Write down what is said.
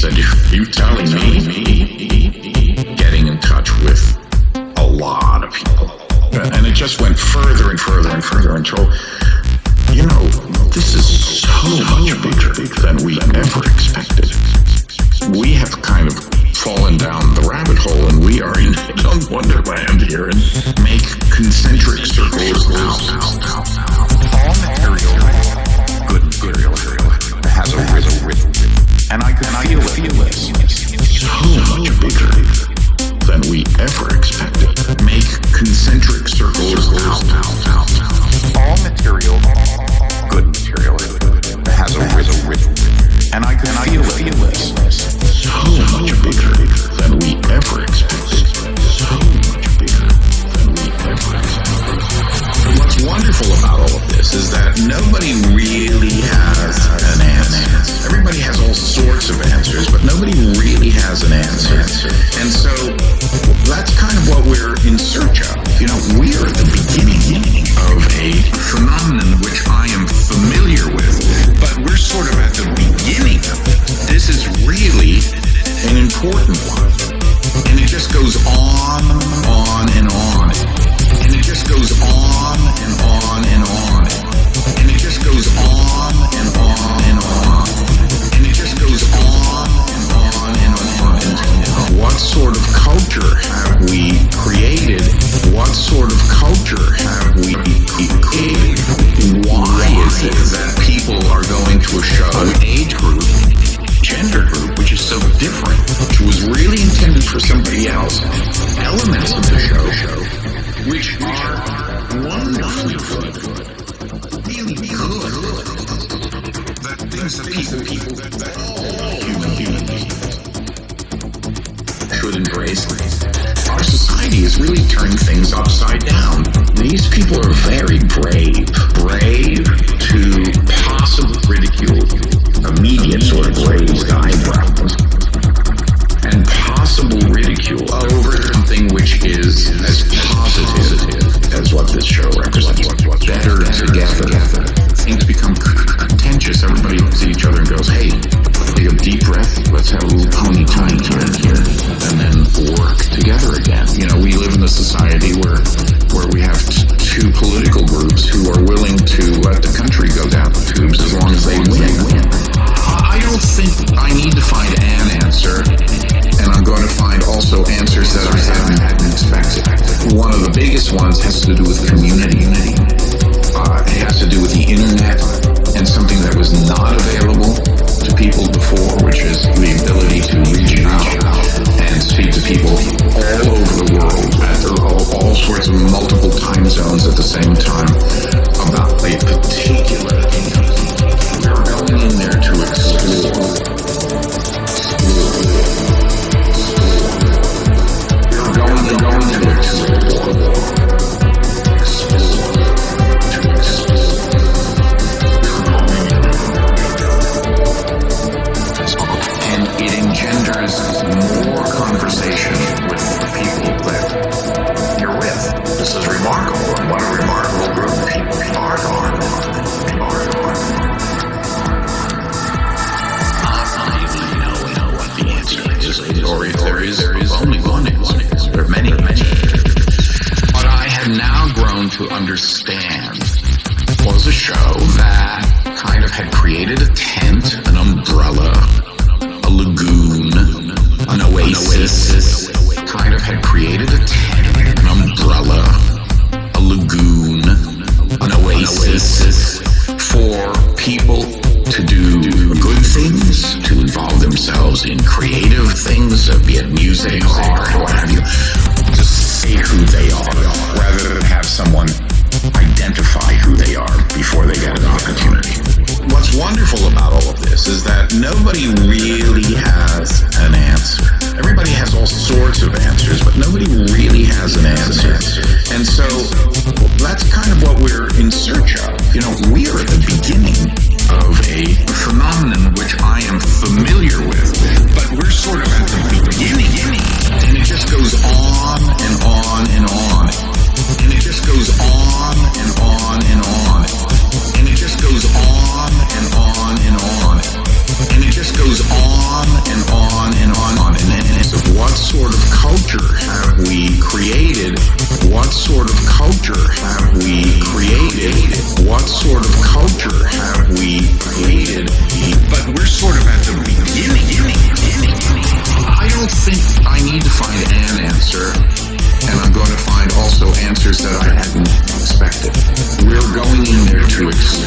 said, "You telling me?" Getting in touch with a lot of people. And it just went further and further and further until, this is so much bigger than we ever expected. We have kind of fallen down the rabbit hole, and we are in wonderland here, and make concentric circles now. All material, good material, has a rhythm. And I can feel this. So much bigger than we ever expected. Make concentric circles out. All material, good material, has a rhythm. And I can feel this. So much bigger than we ever expected. So much bigger than we ever expected. And what's wonderful about all of this is that nobody really has an answer. Everybody has all sorts of answers, but nobody really has an answer. And so that's kind of what we're in search of. We're at the beginning of a phenomenon which I am familiar with, but we're sort of at the beginning of it. This is really an important one. And it just goes on and on. And it just goes on and on and on. And it just goes on and on and on. And it just goes on and on and on. And what sort of culture have we created? What sort of culture have we created? Why is it that people are going to a show, age group, gender group, which is so different, which was really intended for somebody else, elements of the show, which are wonderfully good, really good, that things that people that all human beings should embrace. Our society is really turning things upside down. These people are very brave to possibly ridicule immediate sort of raised eyebrows and possible ridicule over something which is as positive as what this show represents. Better together. Things become contentious. Everybody looks at each other and goes, "Hey, take a deep breath. Let's have a little pony time here, and then work together again." We live in a society where we have two political groups who are willing to let the country go down the tubes as long as they win. I don't think I need to find an answer, and I'm going to find also answers that I hadn't expected. One of the biggest ones has to do with community. It has to do with the internet and something that was not available to people before, which is the ability to reach out and speak to people all over the world at all sorts of multiple time zones at the same time about a particular thing. We're going in there to explore. We're going to explore. And it engenders more conversation with the people that you're with. This is remarkable, and what a remarkable group of people are. I know what the answer is, or if there is only one answer. There are many. What I have now grown to understand was a show that kind of had created a tent, an umbrella, a lagoon, an oasis, kind of had created a tent, an umbrella, a lagoon, an oasis for people to do good things, to involve themselves in creative things, be it music, art, or what have you, to say who they are, rather than have someone identify who they are before they get an opportunity. What's wonderful about all of this is that nobody really has an answer. Everybody has all sorts of answers, but nobody really has an answer. And so that's kind of what we're in search of. We are at the beginning of a phenomenon which I am familiar with, but we're sort of at the beginning, and it just goes on and on and on. And it just goes on and on and on. And it just goes on and on and on. And it just goes on and on. to